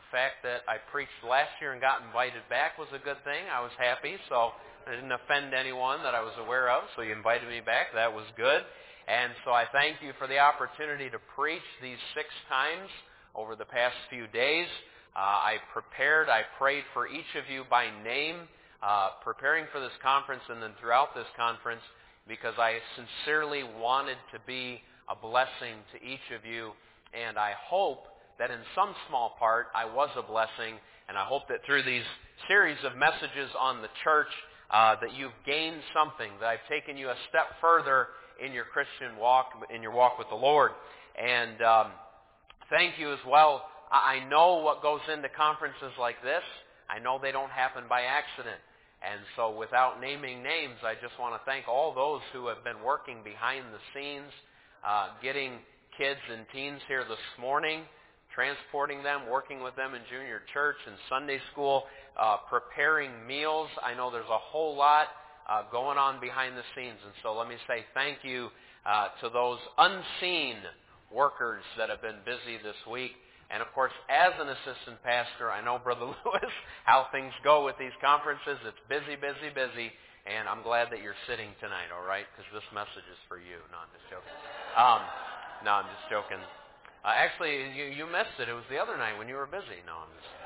fact that I preached last year and got invited back was a good thing. I was happy, so I didn't offend anyone that I was aware of, so you invited me back. That was good. And so I thank you for the opportunity to preach these 6 times over the past few days. I prayed for each of you by name, preparing for this conference and then throughout this conference, because I sincerely wanted to be a blessing to each of you. And I hope that in some small part I was a blessing, and I hope that through these series of messages on the church that you've gained something, that I've taken you a step further in your Christian walk, in your walk with the Lord. And thank you as well. I know what goes into conferences like this. I know they don't happen by accident. And so without naming names, I just want to thank all those who have been working behind the scenes, getting kids and teens here this morning, transporting them, working with them in junior church and Sunday school, preparing meals. I know there's a whole lot going on behind the scenes. And so let me say thank you to those unseen workers that have been busy this week. And of course, as an assistant pastor, I know, Brother Lewis, how things go with these conferences. It's busy, busy, busy. And I'm glad that you're sitting tonight, all right? Because this message is for you. No, I'm just joking. No, I'm just joking. Actually, you missed it. It was the other night when you were busy. No, I'm just...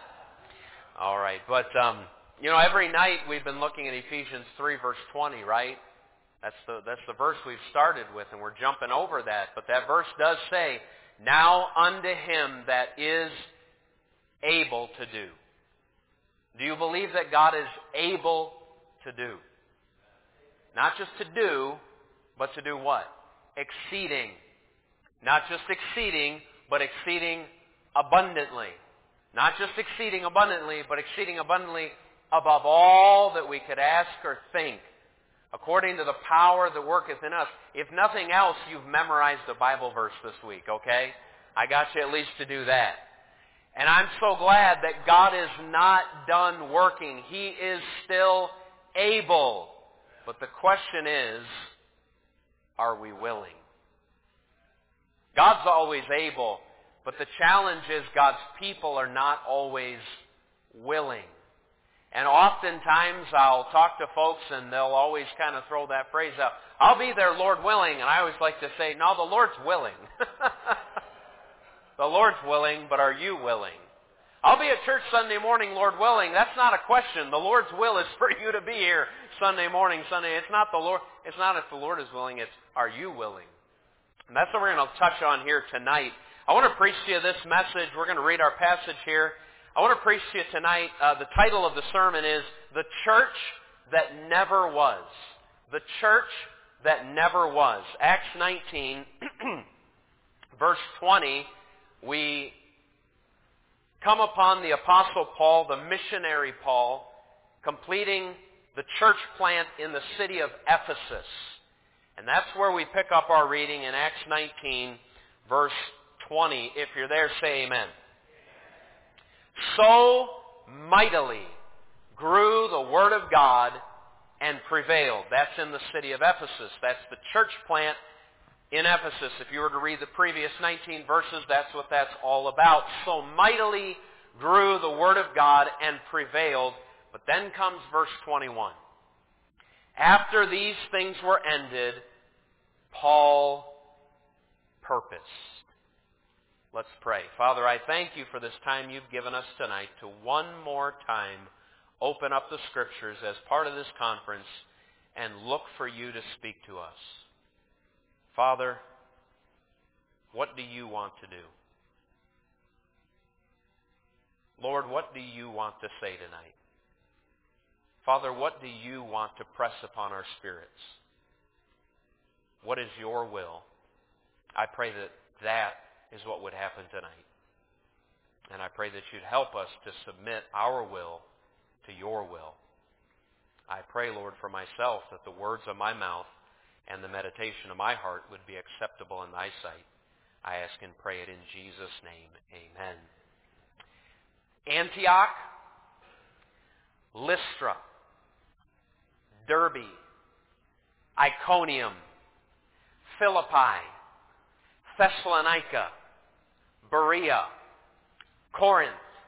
All right. But, every night we've been looking at Ephesians 3, verse 20, right? That's the verse we've started with, and we're jumping over that. But that verse does say, "Now unto him that is able to do." Do you believe that God is able to do? Not just to do, but to do what? Exceeding. Not just exceeding, but exceeding abundantly. Not just exceeding abundantly, but exceeding abundantly above all that we could ask or think, according to the power that worketh in us. If nothing else, you've memorized a Bible verse this week, okay? I got you at least to do that. And I'm so glad that God is not done working. He is still able. But the question is, are we willing? God's always able, but the challenge is God's people are not always willing. And oftentimes I'll talk to folks and they'll always kind of throw that phrase out, "I'll be there, Lord willing." And I always like to say, no, the Lord's willing. The Lord's willing, but are you willing? "I'll be at church Sunday morning, Lord willing." That's not a question. The Lord's will is for you to be here Sunday morning, Sunday. It's not if the Lord is willing, it's are you willing? And that's what we're going to touch on here tonight. I want to preach to you this message. We're going to read our passage here. I want to preach to you tonight. The title of the sermon is "The Church That Never Was." The Church That Never Was. Acts 19, verse 20, we come upon the Apostle Paul, the missionary Paul, completing the church plant in the city of Ephesus. And that's where we pick up our reading in Acts 19, verse 20. If you're there, say amen. "So mightily grew the word of God and prevailed." That's in the city of Ephesus. That's the church plant in Ephesus. If you were to read the previous 19 verses, that's what that's all about. So mightily grew the word of God and prevailed. But then comes verse 21. "After these things were ended, Paul purposed." Let's pray. Father, I thank you for this time you've given us tonight to one more time open up the Scriptures as part of this conference and look for you to speak to us. Father, what do you want to do? Lord, what do you want to say tonight? Father, what do you want to press upon our spirits? What is your will? I pray that that is what would happen tonight. And I pray that you'd help us to submit our will to your will. I pray, Lord, for myself that the words of my mouth and the meditation of my heart would be acceptable in thy sight. I ask and pray it in Jesus' name. Amen. Antioch, Lystra, Derbe, Iconium, Philippi, Thessalonica, Berea, Corinth,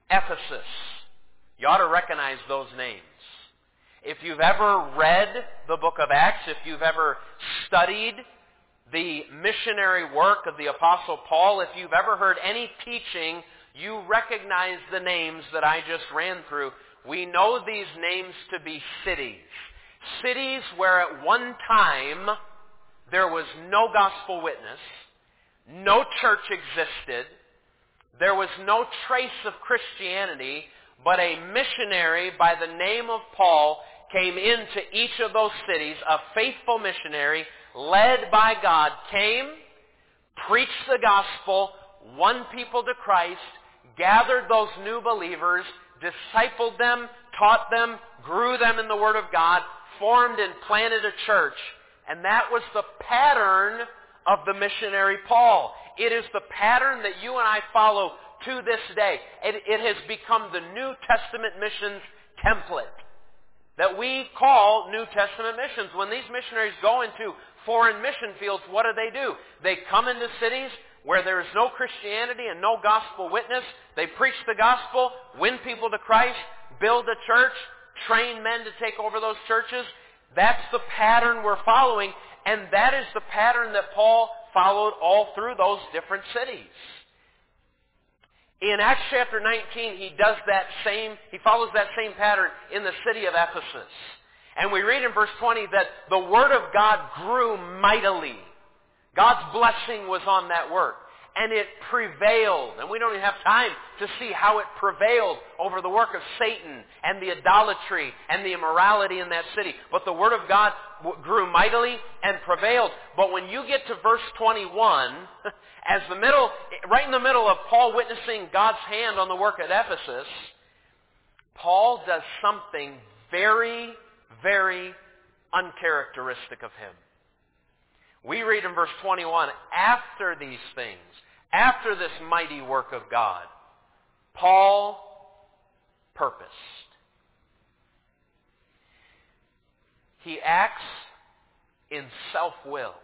Ephesus. You ought to recognize those names. If you've ever read the book of Acts, if you've ever studied the missionary work of the Apostle Paul, if you've ever heard any teaching, you recognize the names that I just ran through. We know these names to be cities. Cities where at one time there was no gospel witness, no church existed, there was no trace of Christianity, but a missionary by the name of Paul came into each of those cities, a faithful missionary led by God, came, preached the gospel, won people to Christ, gathered those new believers, discipled them, taught them, grew them in the Word of God, formed and planted a church. And that was the pattern of the missionary Paul. It is the pattern that you and I follow to this day. It has become the New Testament missions template that we call New Testament missions. When these missionaries go into foreign mission fields, what do? They come into cities where there is no Christianity and no gospel witness. They preach the gospel, win people to Christ, build a church, train men to take over those churches. That's the pattern we're following, and that is the pattern that Paul followed all through those different cities. In Acts chapter 19, he follows that same pattern in the city of Ephesus. And we read in verse 20 that the Word of God grew mightily. God's blessing was on that work. And it prevailed. And we don't even have time to see how it prevailed over the work of Satan and the idolatry and the immorality in that city. But the Word of God grew mightily and prevailed. But when you get to verse 21, right in the middle of Paul witnessing God's hand on the work at Ephesus, Paul does something very, very uncharacteristic of him. We read in verse 21, after these things, after this mighty work of God, Paul purposed. He acts in self-will.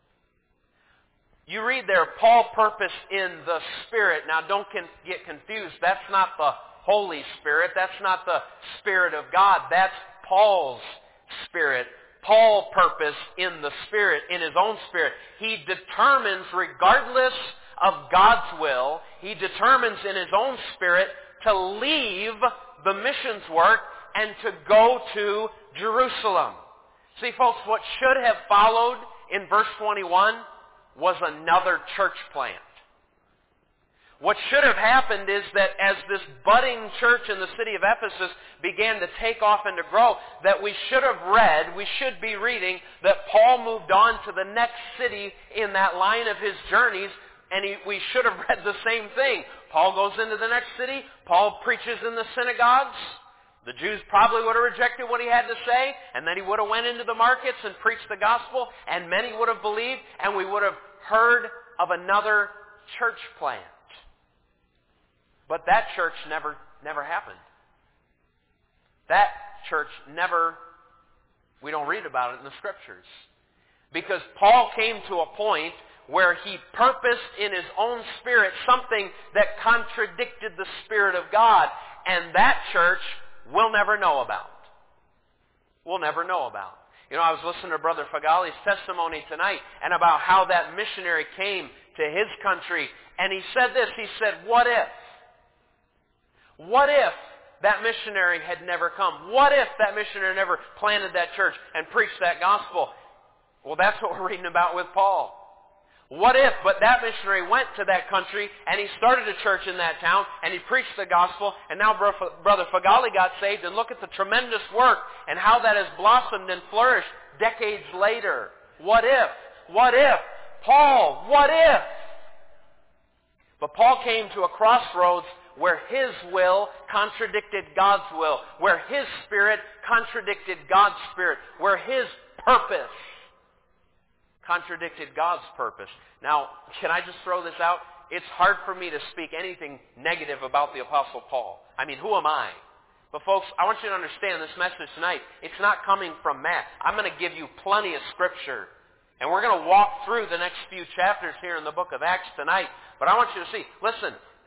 You read there, Paul purposed in the Spirit. Now don't get confused. That's not the Holy Spirit. That's not the Spirit of God. That's Paul's Spirit. Paul purposed in the Spirit, in his own Spirit. He determines, regardless of God's will, he determines in his own Spirit to leave the missions work and to go to Jerusalem. See, folks, what should have followed in verse 21 was another church plant. What should have happened is that as this budding church in the city of Ephesus began to take off and to grow, that we should be reading that Paul moved on to the next city in that line of his journeys, and we should have read the same thing. Paul goes into the next city, Paul preaches in the synagogues. The Jews probably would have rejected what he had to say, and then he would have went into the markets and preached the gospel, and many would have believed, and we would have heard of another church plant. But that church never happened. That church we don't read about it in the Scriptures. Because Paul came to a point where he purposed in his own spirit something that contradicted the Spirit of God. And that church we'll never know about. We'll never know about. You know, I was listening to Brother Fagali's testimony tonight and about how that missionary came to his country. And he said this, he said, what if? What if that missionary had never come? What if that missionary never planted that church and preached that gospel? Well, that's what we're reading about with Paul. What if, but that missionary went to that country and he started a church in that town and he preached the gospel, and now Brother Fagali got saved, and look at the tremendous work and how that has blossomed and flourished decades later. What if? What if? Paul, what if? But Paul came to a crossroads where his will contradicted God's will, where his spirit contradicted God's spirit, where his purpose contradicted God's purpose. Now, can I just throw this out? It's hard for me to speak anything negative about the Apostle Paul. I mean, who am I? But folks, I want you to understand this message tonight. It's not coming from Matt. I'm going to give you plenty of Scripture. And we're going to walk through the next few chapters here in the book of Acts tonight. But I want you to see, listen,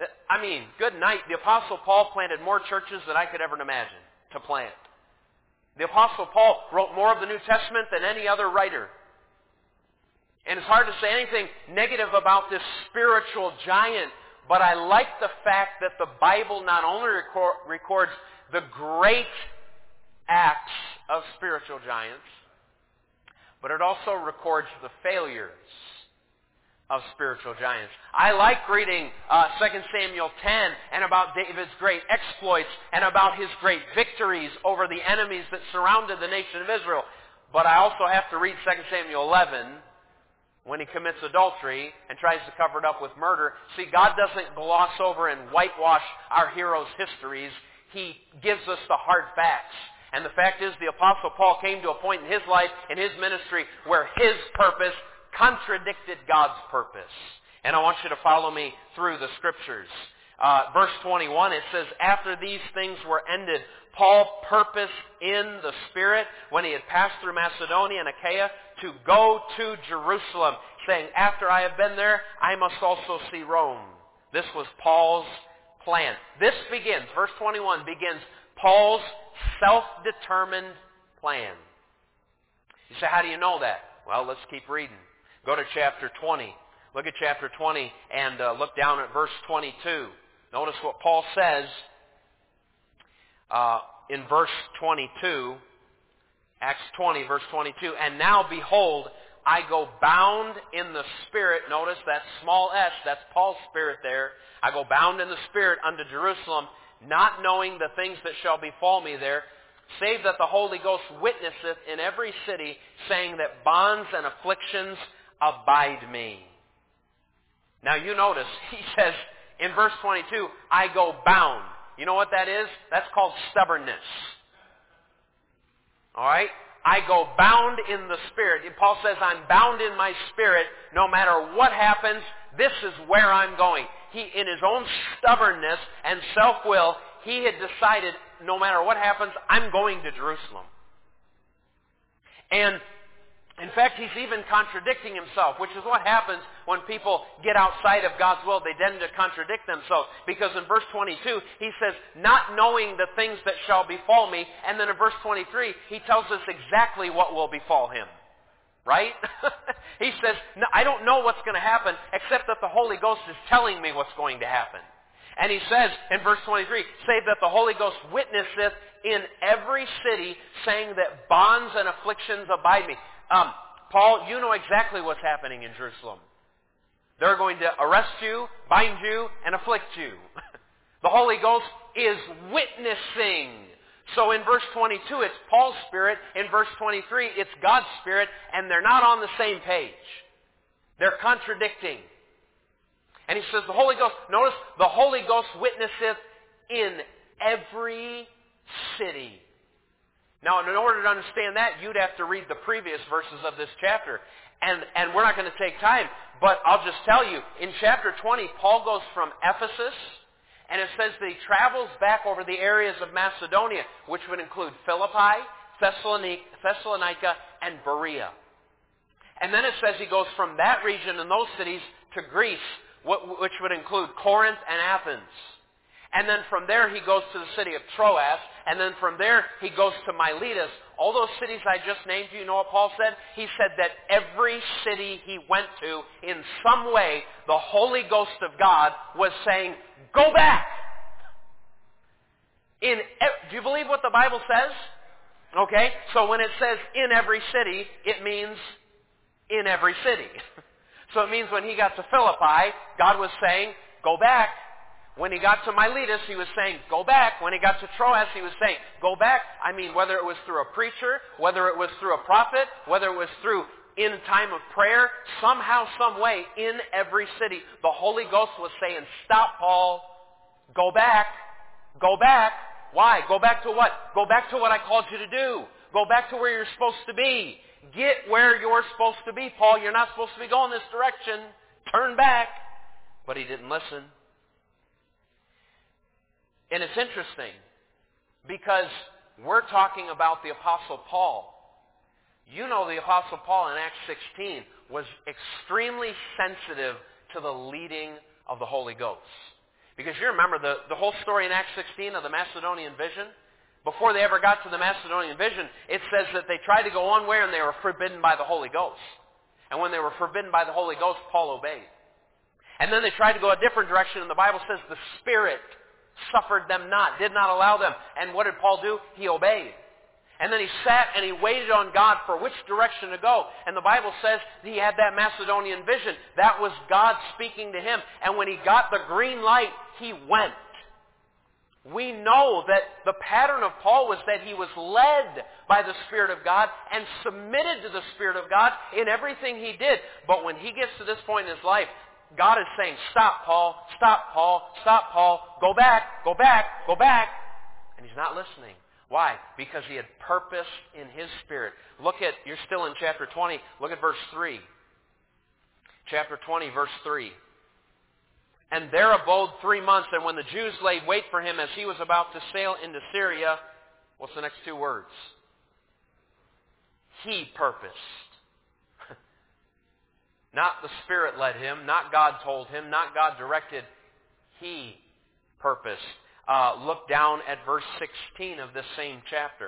Good night. The Apostle Paul planted more churches than I could ever imagine to plant. The Apostle Paul wrote more of the New Testament than any other writer. And it's hard to say anything negative about this spiritual giant, but I like the fact that the Bible not only records the great acts of spiritual giants, but it also records the failures of spiritual giants. I like reading 2 Samuel 10 and about David's great exploits and about his great victories over the enemies that surrounded the nation of Israel. But I also have to read 2 Samuel 11 when he commits adultery and tries to cover it up with murder. See, God doesn't gloss over and whitewash our heroes' histories. He gives us the hard facts. And the fact is, the Apostle Paul came to a point in his life, in his ministry, where his purpose contradicted God's purpose. And I want you to follow me through the Scriptures. Verse 21, it says, "After these things were ended, Paul purposed in the Spirit, when he had passed through Macedonia and Achaia, to go to Jerusalem, saying, 'After I have been there, I must also see Rome.'" This was Paul's plan. This begins, verse 21 begins Paul's self-determined plan. You say, how do you know that? Well, let's keep reading. Go to chapter 20. Look at chapter 20 and look down at verse 22. Notice what Paul says in verse 22. Acts 20, verse 22. "And now, behold, I go bound in the Spirit." Notice that small s, that's Paul's spirit there. "I go bound in the Spirit unto Jerusalem, not knowing the things that shall befall me there, save that the Holy Ghost witnesseth in every city, saying that bonds and afflictions abide me." Now you notice, he says in verse 22, "I go bound." You know what that is? That's called stubbornness. Alright? I go bound in the Spirit. And Paul says, I'm bound in my spirit. No matter what happens, this is where I'm going. He, in his own stubbornness and self-will, he had decided, no matter what happens, I'm going to Jerusalem. And in fact, he's even contradicting himself, which is what happens when people get outside of God's will. They tend to contradict themselves. Because in verse 22, he says, not knowing the things that shall befall me. And then in verse 23, he tells us exactly what will befall him. Right? He says, no, I don't know what's going to happen, except that the Holy Ghost is telling me what's going to happen. And he says in verse 23, save that the Holy Ghost witnesseth in every city, saying that bonds and afflictions abide me. Paul, you know exactly what's happening in Jerusalem. They're going to arrest you, bind you, and afflict you. The Holy Ghost is witnessing. So in verse 22, it's Paul's Spirit. In verse 23, it's God's Spirit, and they're not on the same page. They're contradicting. And he says the Holy Ghost, notice, the Holy Ghost witnesseth in every city. Now, in order to understand that, you'd have to read the previous verses of this chapter. And we're not going to take time, but I'll just tell you, in chapter 20, Paul goes from Ephesus, and it says that he travels back over the areas of Macedonia, which would include Philippi, Thessalonica, and Berea. And then it says he goes from that region and those cities to Greece, which would include Corinth and Athens. And then from there he goes to the city of Troas, and then from there he goes to Miletus. All those cities I just named, you know what Paul said? He said that every city he went to, in some way, the Holy Ghost of God was saying, go back! Do you believe what the Bible says? Okay, so when it says in every city, it means in every city. So it means when he got to Philippi, God was saying, go back. When he got to Miletus, he was saying, go back. When he got to Troas, he was saying, go back. I mean, whether it was through a preacher, whether it was through a prophet, whether it was through in time of prayer, somehow, some way, in every city, the Holy Ghost was saying, stop, Paul. Go back. Go back. Why? Go back to what? Go back to what I called you to do. Go back to where you're supposed to be. Get where you're supposed to be, Paul. You're not supposed to be going this direction. Turn back. But he didn't listen. And it's interesting because we're talking about the Apostle Paul. You know the Apostle Paul in Acts 16 was extremely sensitive to the leading of the Holy Ghost. Because you remember the whole story in Acts 16 of the Macedonian vision? Before they ever got to the Macedonian vision, it says that they tried to go one way and they were forbidden by the Holy Ghost. And when they were forbidden by the Holy Ghost, Paul obeyed. And then they tried to go a different direction, and the Bible says the Spirit suffered them not, did not allow them. And what did Paul do? He obeyed. And then he sat and he waited on God for which direction to go. And the Bible says he had that Macedonian vision. That was God speaking to him. And when he got the green light, he went. We know that the pattern of Paul was that he was led by the Spirit of God and submitted to the Spirit of God in everything he did. But when he gets to this point in his life, God is saying, stop, Paul, stop, Paul, stop, Paul, go back, go back, go back. And he's not listening. Why? Because he had purpose in his spirit. You're still in chapter 20, look at verse 3. Chapter 20, verse 3. And there abode 3 months, and when the Jews laid wait for him as he was about to sail into Syria, what's the next two words? He purposed. Not the Spirit led him, not God told him, not God directed. He purposed. Look down at verse 16 of this same chapter.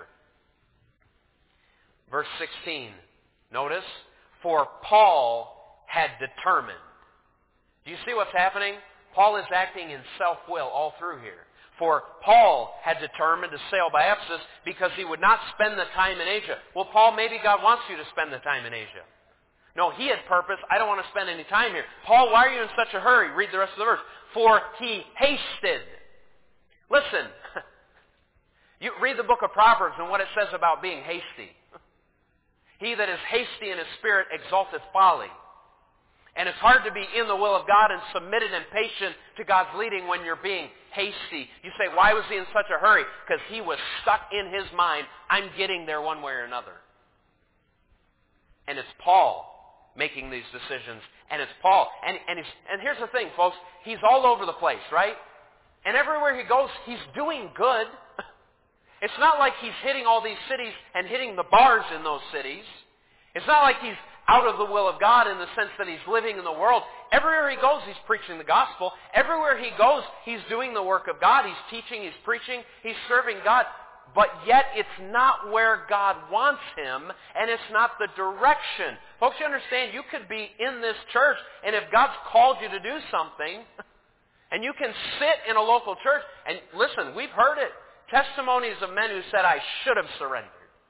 Verse 16. Notice, for Paul had determined. Do you see what's happening? Paul is acting in self-will all through here. For Paul had determined to sail by Ephesus because he would not spend the time in Asia. Well, Paul, maybe God wants you to spend the time in Asia. No, he had purpose. I don't want to spend any time here. Paul, why are you in such a hurry? Read the rest of the verse. For he hasted. Listen, you read the book of Proverbs and what it says about being hasty. He that is hasty in his spirit exalteth folly. And it's hard to be in the will of God and submitted and patient to God's leading when you're being hasty. You say, why was he in such a hurry? Because he was stuck in his mind, I'm getting there one way or another. And it's Paul making these decisions. And it's Paul. And here's the thing, folks. He's all over the place, right? And everywhere he goes, he's doing good. It's not like he's hitting all these cities and hitting the bars in those cities. It's not like he's out of the will of God in the sense that he's living in the world. Everywhere he goes, he's preaching the gospel. Everywhere he goes, he's doing the work of God. He's teaching, he's preaching, he's serving God. But yet it's not where God wants him, and it's not the direction. Folks, you understand, you could be in this church, and if God's called you to do something, and you can sit in a local church, and listen, we've heard it. Testimonies of men who said, I should have surrendered.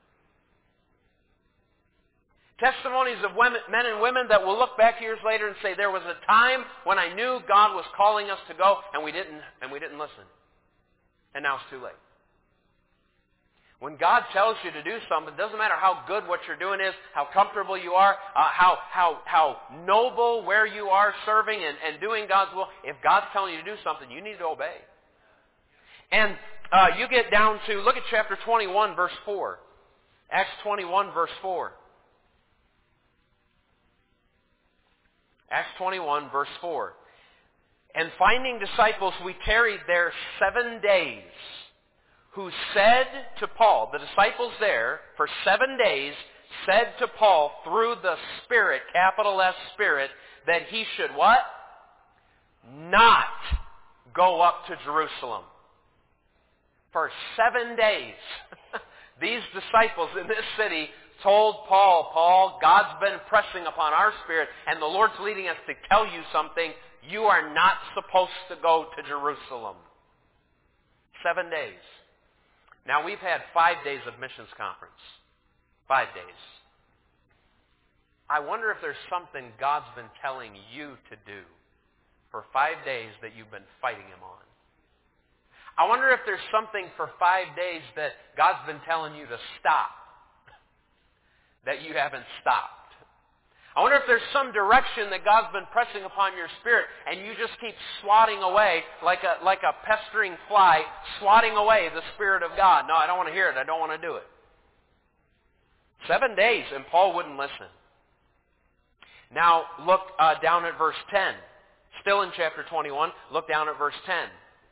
Testimonies of men and women that will look back years later and say, there was a time when I knew God was calling us to go, and we didn't listen. And now it's too late. When God tells you to do something, it doesn't matter how good what you're doing is, how comfortable you are, how noble where you are serving and doing God's will. If God's telling you to do something, you need to obey. And you get down to, look at chapter 21, verse 4. Acts 21, verse 4. Acts 21, verse 4. And finding disciples, we tarried there 7 days, who said to Paul, the disciples there, for 7 days, said to Paul through the Spirit, capital S Spirit, that he should what? Not go up to Jerusalem. For 7 days, these disciples in this city told Paul, God's been pressing upon our spirit, and the Lord's leading us to tell you something. You are not supposed to go to Jerusalem. 7 days. Now, we've had 5 days of missions conference. 5 days. I wonder if there's something God's been telling you to do for 5 days that you've been fighting him on. I wonder if there's something for 5 days that God's been telling you to stop that you haven't stopped. I wonder if there's some direction that God's been pressing upon your spirit and you just keep swatting away like a pestering fly, swatting away the Spirit of God. No, I don't want to hear it. I don't want to do it. 7 days, and Paul wouldn't listen. Now, look down at verse 10. Still in chapter 21, look down at verse 10.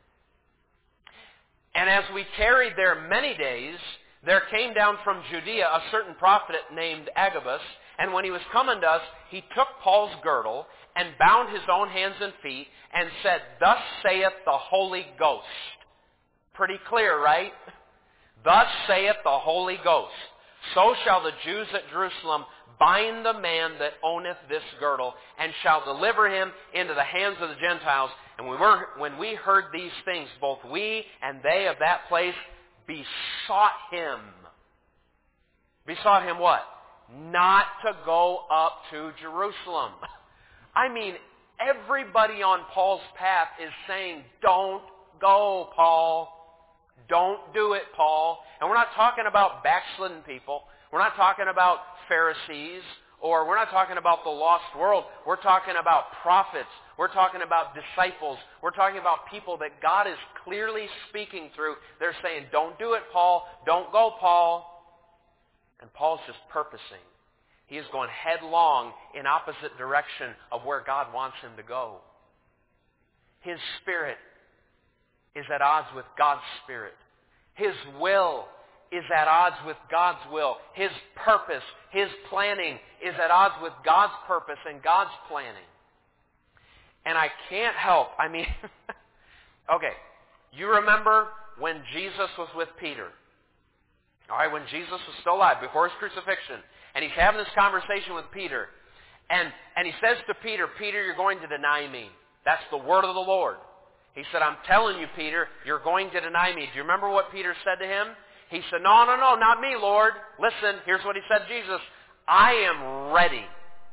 And as we tarried there many days, there came down from Judea a certain prophet named Agabus, And when he was coming to us, he took Paul's girdle and bound his own hands and feet and said, Thus saith the Holy Ghost. Pretty clear, right? Thus saith the Holy Ghost. So shall the Jews at Jerusalem bind the man that owneth this girdle, and shall deliver him into the hands of the Gentiles. And when we heard these things, both we and they of that place besought him. Besought him what? Not to go up to Jerusalem. I mean, everybody on Paul's path is saying, don't go, Paul. Don't do it, Paul. And we're not talking about backslidden people. We're not talking about Pharisees, or we're not talking about the lost world. We're talking about prophets. We're talking about disciples. We're talking about people that God is clearly speaking through. They're saying, don't do it, Paul. Don't go, Paul. And Paul's just purposing. He is going headlong in opposite direction of where God wants him to go. His spirit is at odds with God's spirit. His will is at odds with God's will. His purpose, his planning is at odds with God's purpose and God's planning. And I can't help, okay, you remember when Jesus was with Peter. All right, when Jesus was still alive, before his crucifixion, and he's having this conversation with Peter, and he says to Peter, Peter, you're going to deny me. That's the word of the Lord. He said, I'm telling you, Peter, you're going to deny me. Do you remember what Peter said to him? He said, no, not me, Lord. Listen, here's what he said to Jesus. I am ready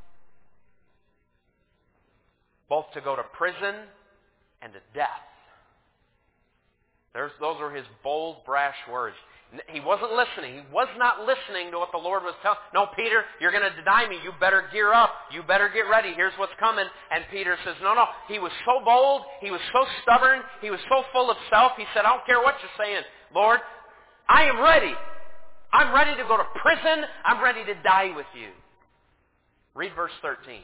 both to go to prison and to death. Those were his bold, brash words. He wasn't listening. He was not listening to what the Lord was telling. No, Peter, you're going to deny me. You better gear up. You better get ready. Here's what's coming. And Peter says, no. He was so bold. He was so stubborn. He was so full of self. He said, I don't care what you're saying, Lord. I am ready. I'm ready to go to prison. I'm ready to die with you. Read verse 13.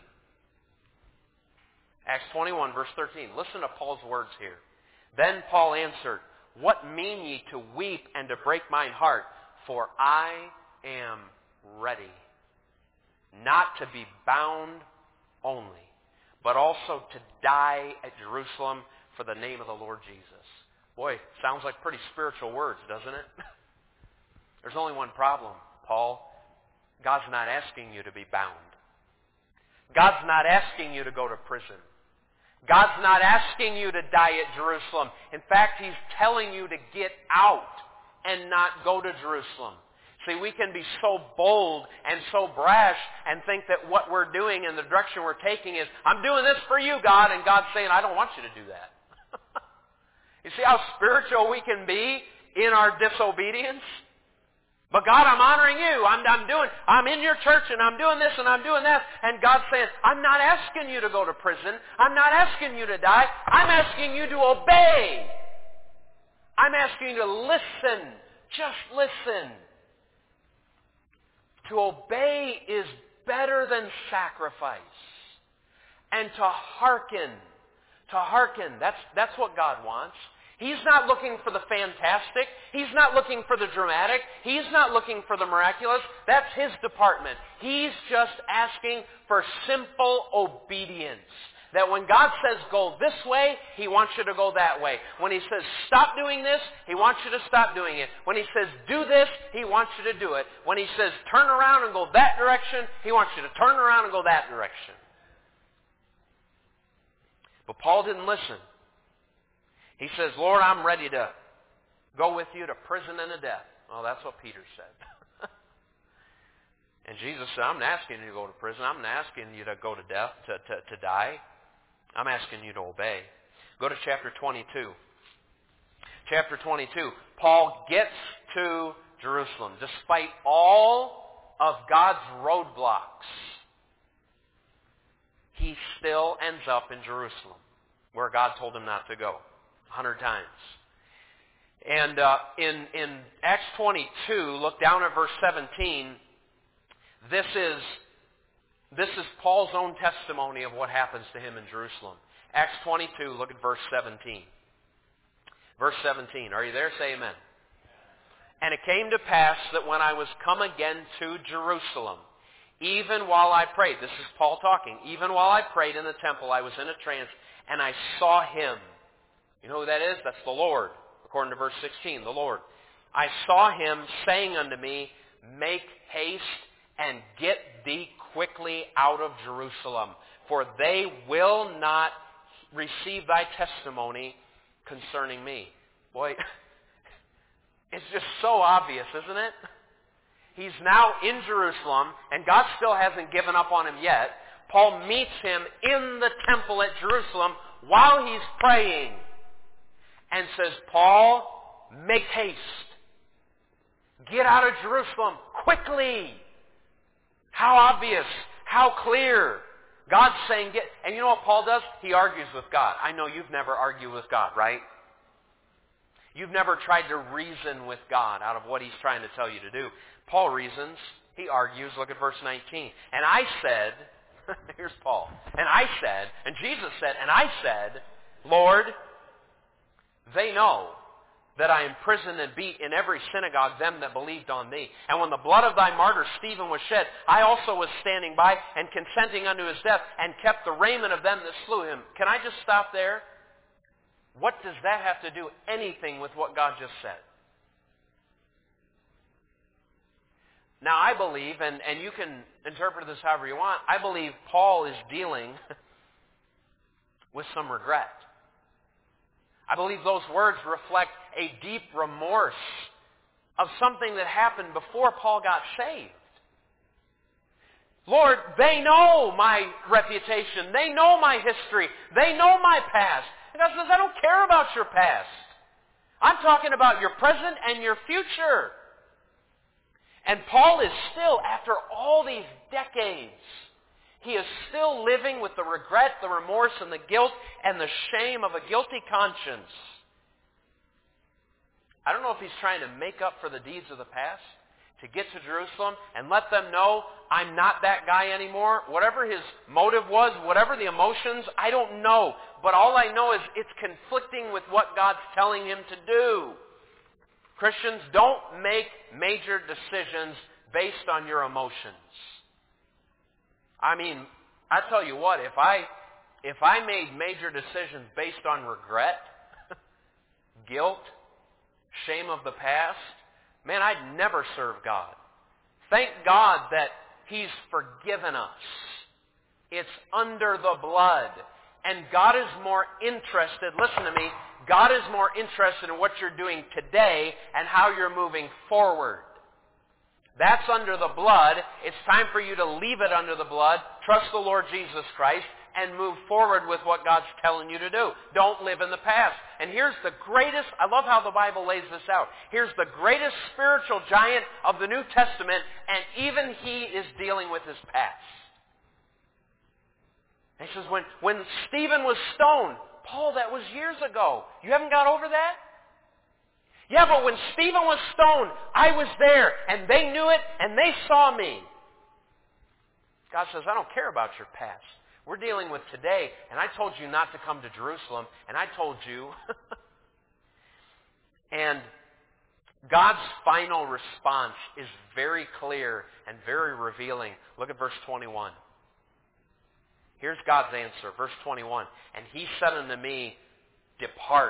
Acts 21, verse 13. Listen to Paul's words here. Then Paul answered, What mean ye to weep and to break mine heart? For I am ready, not to be bound only, but also to die at Jerusalem for the name of the Lord Jesus. Boy, sounds like pretty spiritual words, doesn't it? There's only one problem, Paul. God's not asking you to be bound. God's not asking you to go to prison. God's not asking you to die at Jerusalem. In fact, He's telling you to get out and not go to Jerusalem. See, we can be so bold and so brash and think that what we're doing and the direction we're taking is, I'm doing this for you, God, and God's saying, I don't want you to do that. You see how spiritual we can be in our disobedience? But God, I'm honoring you. I'm in your church and I'm doing this and I'm doing that. And God's saying, I'm not asking you to go to prison. I'm not asking you to die. I'm asking you to obey. I'm asking you to listen. Just listen. To obey is better than sacrifice. And to hearken. That's what God wants. He's not looking for the fantastic. He's not looking for the dramatic. He's not looking for the miraculous. That's His department. He's just asking for simple obedience. That when God says go this way, He wants you to go that way. When He says stop doing this, He wants you to stop doing it. When He says do this, He wants you to do it. When He says turn around and go that direction, He wants you to turn around and go that direction. But Paul didn't listen. He says, Lord, I'm ready to go with you to prison and to death. Well, that's what Peter said. And Jesus said, I'm not asking you to go to prison. I'm not asking you to go to death, to die. I'm asking you to obey. Go to chapter 22. Chapter 22. Paul gets to Jerusalem. Despite all of God's roadblocks, he still ends up in Jerusalem, where God told him not to go 100 times. And in Acts 22, look down at verse 17. This is Paul's own testimony of what happens to him in Jerusalem. Acts 22, look at verse 17. Verse 17. Are you there? Say amen. And it came to pass that when I was come again to Jerusalem, Even while I prayed, this is Paul talking, even while I prayed in the temple, I was in a trance, and I saw him. You know who that is? That's the Lord, according to verse 16, the Lord. I saw him saying unto me, make haste and get thee quickly out of Jerusalem, for they will not receive thy testimony concerning me. Boy, it's just so obvious, isn't it? He's now in Jerusalem, and God still hasn't given up on him yet. Paul meets him in the temple at Jerusalem while he's praying and says, Paul, make haste. Get out of Jerusalem quickly. How obvious, how clear. God's saying, get. And you know what Paul does? He argues with God. I know you've never argued with God, right? You've never tried to reason with God out of what he's trying to tell you to do. Paul reasons. He argues. Look at verse 19. And I said, here's Paul. And I said, and Jesus said, and I said, Lord, they know that I imprisoned and beat in every synagogue them that believed on thee. And when the blood of thy martyr Stephen was shed, I also was standing by and consenting unto his death, and kept the raiment of them that slew him. Can I just stop there? What does that have to do anything with what God just said? Now I believe, and you can interpret this however you want, I believe Paul is dealing with some regret. I believe those words reflect a deep remorse of something that happened before Paul got saved. Lord, they know my reputation. They know my history. They know my past. And God says, I don't care about your past. I'm talking about your present and your future. And Paul is still, after all these decades, he is still living with the regret, the remorse, and the guilt and the shame of a guilty conscience. I don't know if he's trying to make up for the deeds of the past, to get to Jerusalem and let them know I'm not that guy anymore. Whatever his motive was, whatever the emotions, I don't know. But all I know is it's conflicting with what God's telling him to do. Christians, don't make major decisions based on your emotions. I mean, I tell you what, if I made major decisions based on regret, guilt, shame of the past, man, I'd never serve God. Thank God that He's forgiven us. It's under the blood. And God is more interested, listen to me, God is more interested in what you're doing today and how you're moving forward. That's under the blood. It's time for you to leave it under the blood, trust the Lord Jesus Christ, and move forward with what God's telling you to do. Don't live in the past. And here's the greatest, I love how the Bible lays this out. Here's the greatest spiritual giant of the New Testament, and even he is dealing with his past. And he says, when Stephen was stoned, Paul, that was years ago. You haven't got over that? Yeah, but when Stephen was stoned, I was there, and they knew it, and they saw me. God says, I don't care about your past. We're dealing with today, and I told you not to come to Jerusalem, and I told you. And God's final response is very clear and very revealing. Look at verse 21. Here's God's answer, verse 21. And he said unto me, depart.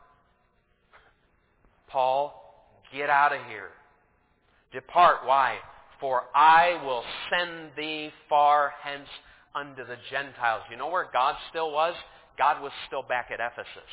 Paul, get out of here. Depart. Why? For I will send thee far hence unto the Gentiles. You know where God still was? God was still back at Ephesus.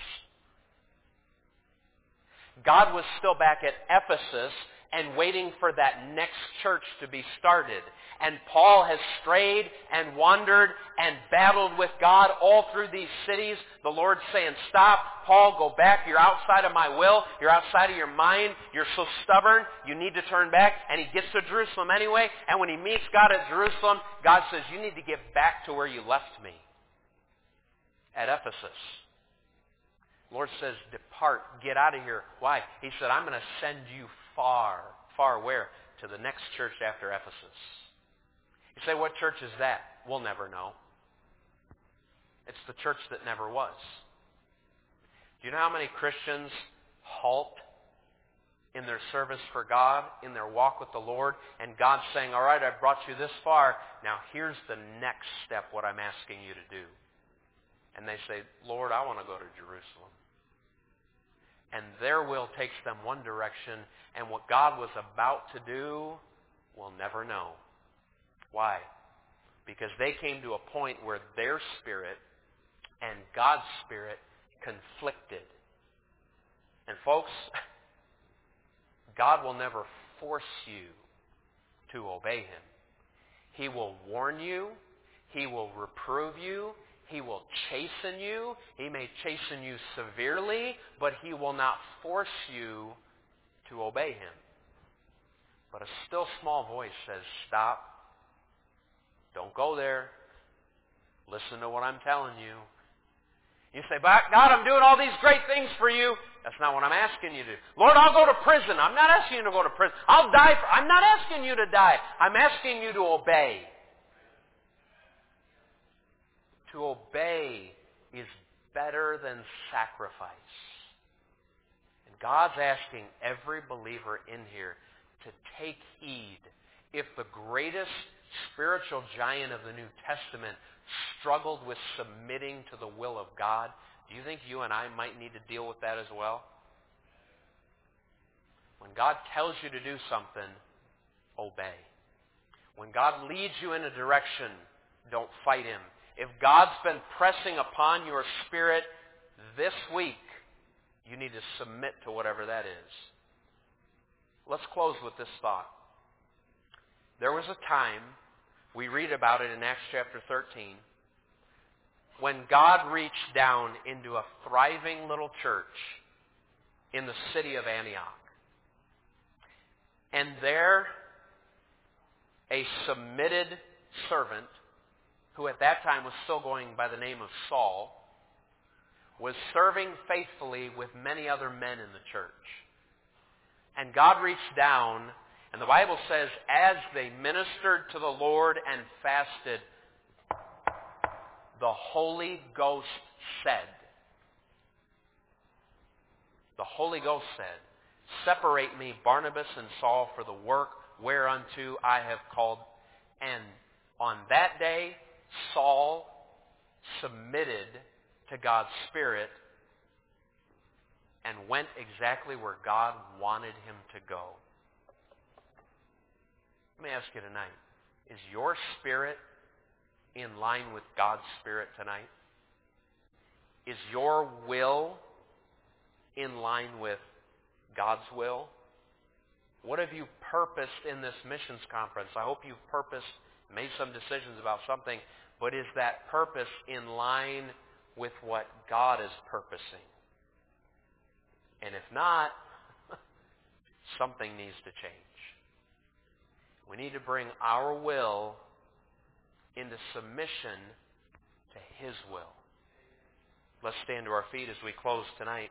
God was still back at Ephesus and waiting for that next church to be started. And Paul has strayed and wandered and battled with God all through these cities. The Lord's saying, stop, Paul, go back. You're outside of my will. You're outside of your mind. You're so stubborn. You need to turn back. And he gets to Jerusalem anyway. And when he meets God at Jerusalem, God says, you need to get back to where you left me, at Ephesus. The Lord says, depart, get out of here. Why? He said, I'm going to send you far. Far where? To the next church after Ephesus. You say, what church is that? We'll never know. It's the church that never was. Do you know how many Christians halt in their service for God, in their walk with the Lord, and God's saying, all right, I've brought you this far. Now here's the next step, what I'm asking you to do. And they say, Lord, I want to go to Jerusalem. And their will takes them one direction, and what God was about to do, we'll never know. Why? Because they came to a point where their spirit and God's spirit conflicted. And folks, God will never force you to obey Him. He will warn you. He will reprove you. He will chasten you. He may chasten you severely, but He will not force you to obey Him. But a still small voice says, stop. Don't go there. Listen to what I'm telling you. You say, but God, I'm doing all these great things for you. That's not what I'm asking you to do. Lord, I'll go to prison. I'm not asking you to go to prison. I'll die. I'm not asking you to die. I'm asking you to obey. To obey is better than sacrifice. And God's asking every believer in here to take heed. If the greatest spiritual giant of the New Testament struggled with submitting to the will of God, do you think you and I might need to deal with that as well? When God tells you to do something, obey. When God leads you in a direction, don't fight Him. If God's been pressing upon your spirit this week, you need to submit to whatever that is. Let's close with this thought. There was a time, we read about it in Acts chapter 13, when God reached down into a thriving little church in the city of Antioch. And there, a submitted servant, who at that time was still going by the name of Saul, was serving faithfully with many other men in the church. And God reached down, and the Bible says, as they ministered to the Lord and fasted, the Holy Ghost said, separate me, Barnabas and Saul, for the work whereunto I have called. And on that day, Saul submitted to God's Spirit and went exactly where God wanted him to go. Let me ask you tonight, is your spirit in line with God's Spirit tonight? Is your will in line with God's will? What have you purposed in this missions conference? I hope you've made some decisions about something, but is that purpose in line with what God is purposing? And if not, something needs to change. We need to bring our will into submission to His will. Let's stand to our feet as we close tonight.